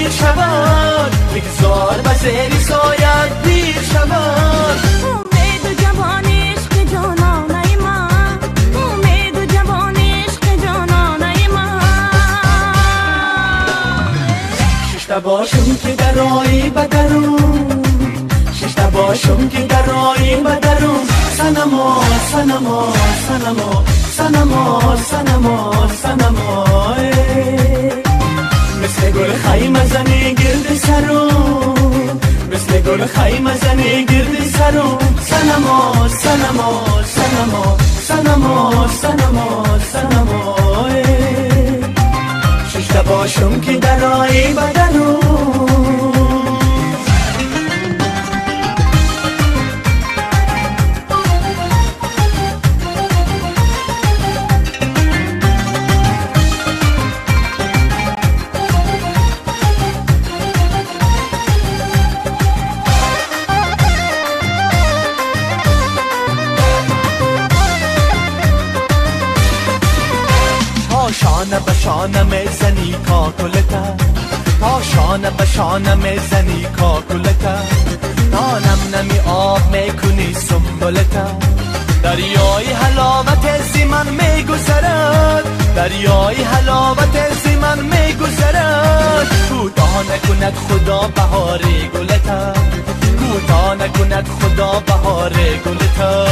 دیر شود، بگذار بزری سایت دیر شود. امید و جوان عشق جانانه من، امید و جوان عشق جانانه من. ششته باشم که در آیی بدرم، ششته باشم که در آیی بدرم. سنما سنما سنما سنما سنما سنما مثل گل خیمه زنی گرد سرم، مثل گل خیمه زنی گرد سرم. سنما سنما سنما سنما سنما سنما ششته باشم که در آیی بدرم. شانه به شانه میزنی کاکلتا، تا شانه به شانه میزنی کاکلتا، تا نم نمی آب میکنی سنبلتا. دریای حلاوت زی من میگذرد، دریای حلاوت زی من میگذرد. کوتاه نکند خدا بهار گلتا، کوتاه نکند خدا بهار گلتا.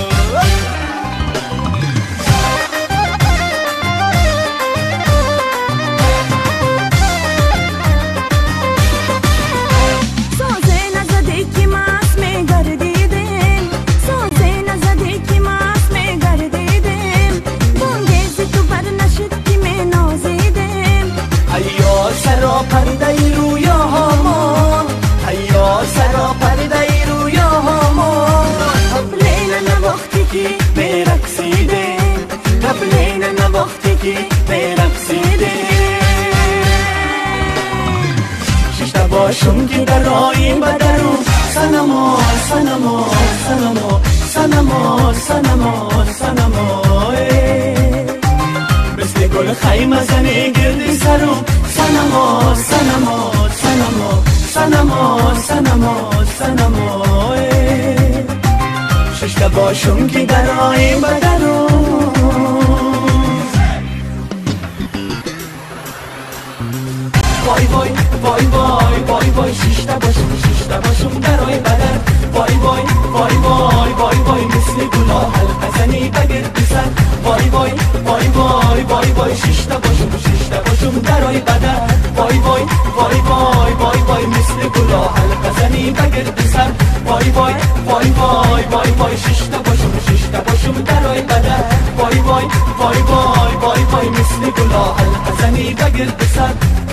سرا پرده رویا هامان، هیا سرا پرده رویا هامان. قبلین وقتی که برقصیده، قبلین وقتی که برقصیده. ششته باشم که در آیین بدرم. سنما سنما سنما سنما سنما سنما مثل گل خیمه زنی گردی سرم. سنما سنما سنما سنما سنما سنما ششته باشم که در آیین بدرم. وای وای وای وای وای وای ششته باشم در آیین بدر. وای وای وای وای وای وای مثل گلا حلقه زنی بگرد سر. وای وای وای وای وای وای ششته باشم در آیین بدر. وای وای وای وای وای وای مثل گلا حلقه زنی بگرد سر. وای وای وای وای وای وای ششته باشم در آیین بدر. وای وای وای وای وای وای مثل گلا حلقه زنی بگرد سر.